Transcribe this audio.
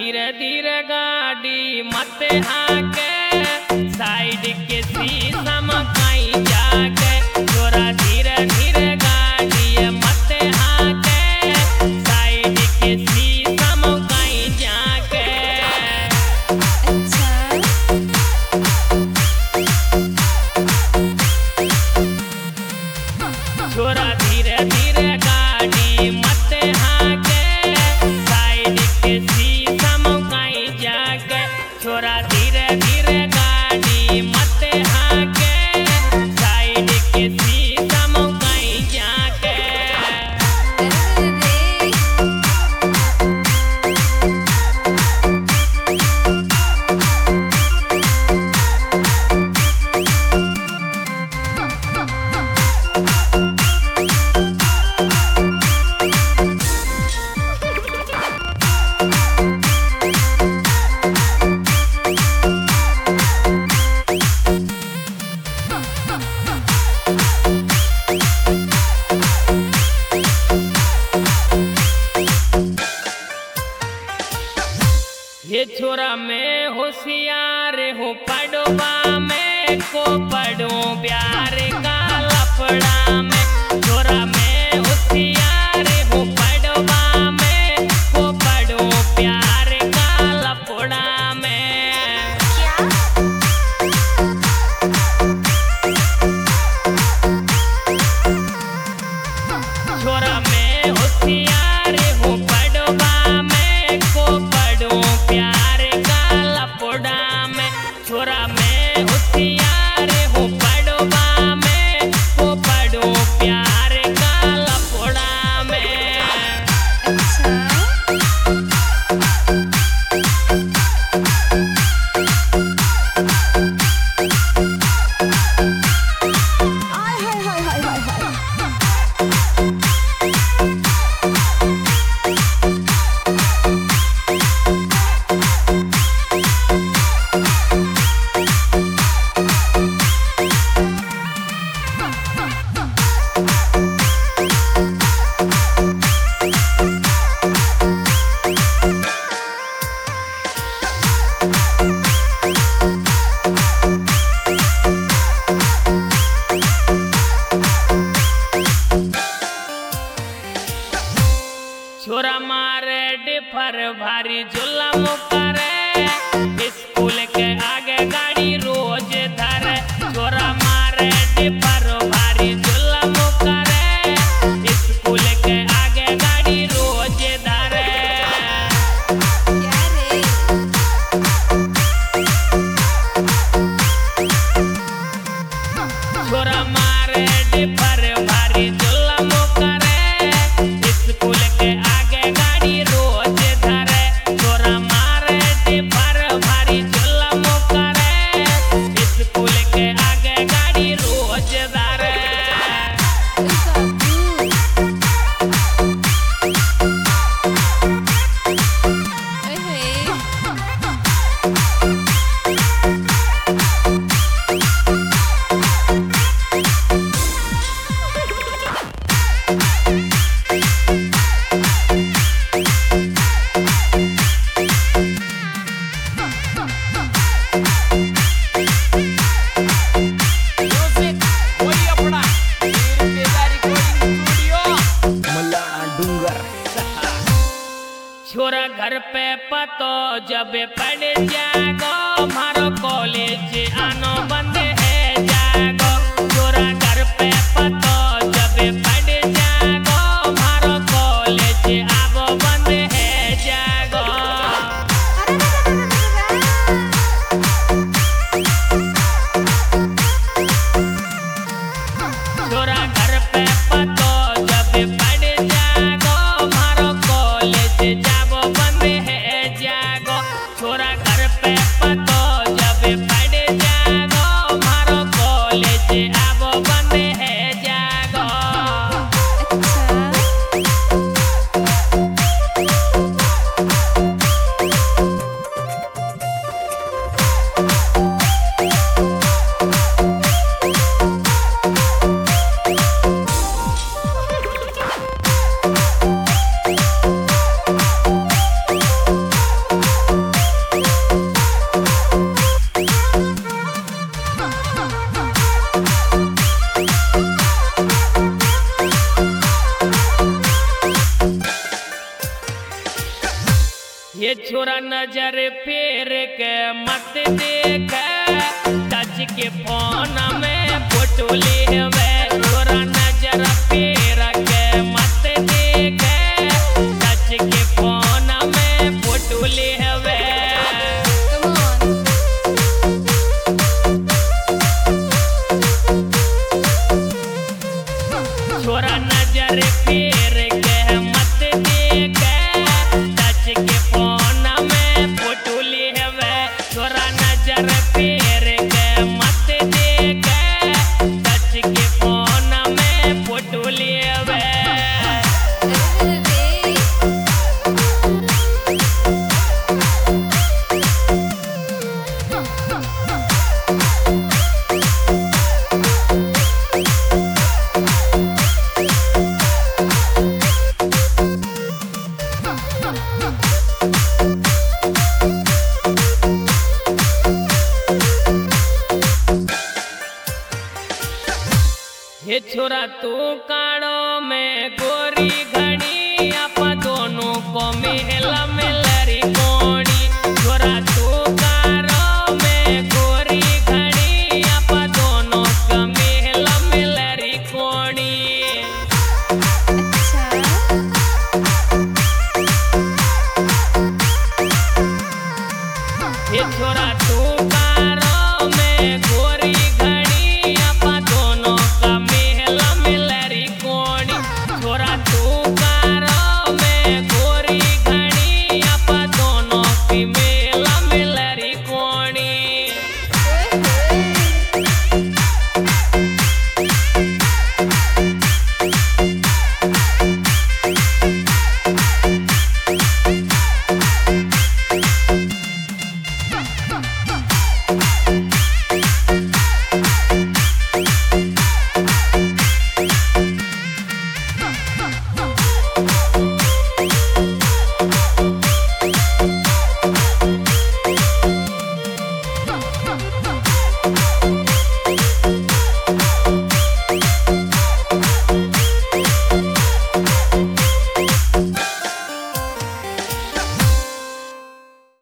धीरे धीरे गाड़ी मत हाके, साइड के शीशा में कहीं जाके। छोरा धीरे धीरे गाड़ी मत हाके, साइड के शीशा में कहीं जाके। छोरा धीरे धीरे गाड़ी मत हाके, साइड के शीशा में कहीं जाके। छोरा धीरे धीरे गाड़ी मत हाके, साइड के शीशा में कहीं जाके। ये छोरा में होशियार हूँ पड़वा में, को पढ़ूं प्यार का लफड़ा में। छोरा में होशियार हूँ पड़वा में, को पढ़ूं प्यार का लफड़ा में। छोरा में होशियार हूँ पड़वा में, को पढ़ूं प्यार का लफड़ा में। छोरा में होशियार हूँ पड़वा में, को पढ़ूं प्यार का लफड़ा में। छोरा मारे डिफर भारी जुलम करे, स्कूल के आगे गाड़ी रोज धरे। छोरा मारे डिफर भारी जुलम करे, स्कूल के आगे गाड़ी रोज धरे। छोरा मारे डिफर भारी जुलम करे, स्कूल के आगे गाड़ी रोज धरे। छोरा मारे डिफर भारी जुलम करे, स्कूल के आगे गाड़ी रोज धरे। छोरा घर पे पतो जब पड़ जागो, मारो कॉलेज आनो बंद है जागो। छोरा घर पे पतो जब पड़ जागो, मारो कॉलेज आबो बंद है जागो। छोरा घर पे पतो जब पड़ जागो, मारो कॉलेज जाबो बंद है जागो। छोरा घर पे पतो जब पड़ जागो, ये छोरा नजर फेर के मत देख, टच के फोन में फोटो लेवे। छोरा नजर फेर के मत देख, टच के फोन में फोटो लेवे। छोरा नजर फेर के मत देख, टच के फोन में फोटो लेवे। छोरा नजर फेर के मत देख, टच के फोन में फोटो लेवे। हे छोरा तू का